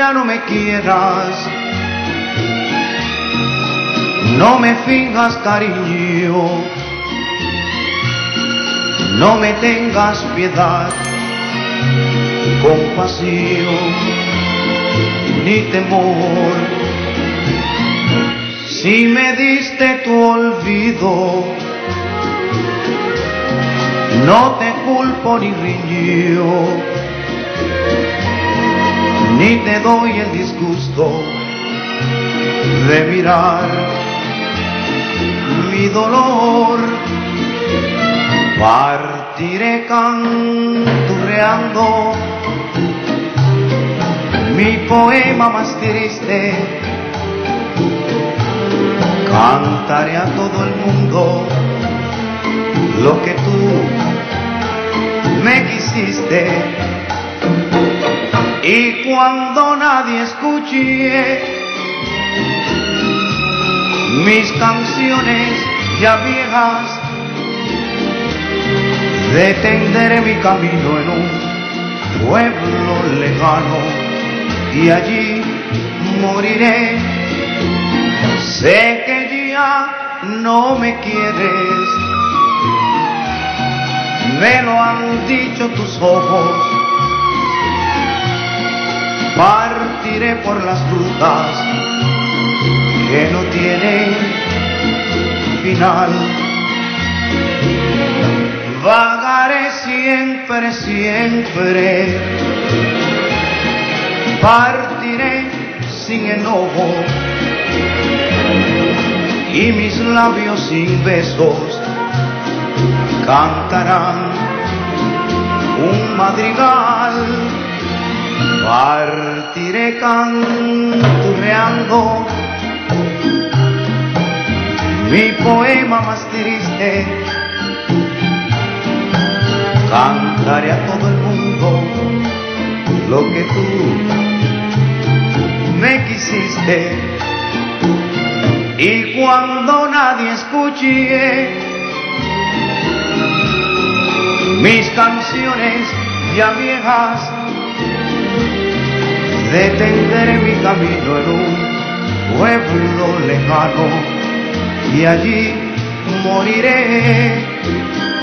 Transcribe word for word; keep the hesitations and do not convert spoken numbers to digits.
ya no me quieras, no me finjas cariño, no me tengas piedad, compasión ni temor. Si me diste tu olvido, no te culpo ni riño, ni te doy el disgusto de mirar mi dolor. Partiré canturreando mi poema más triste, cantaré a todo el mundo lo que tú me quisiste, y cuando nadie escuche mis canciones ya viejas, detendré mi camino en un pueblo lejano y allí moriré. Sé que ya no me quieres, me lo han dicho tus ojos. Partiré por las rutas que no tienen final, vagaré siempre, siempre, partiré sin enojo, y mis labios sin besos cantarán un madrigal. Partiré canturreando mi poema más triste, cantaré a todo el mundo lo que tú me quisiste, y cuando nadie escuche mis canciones ya viejas, detendré mi camino en un pueblo lejano y allí moriré.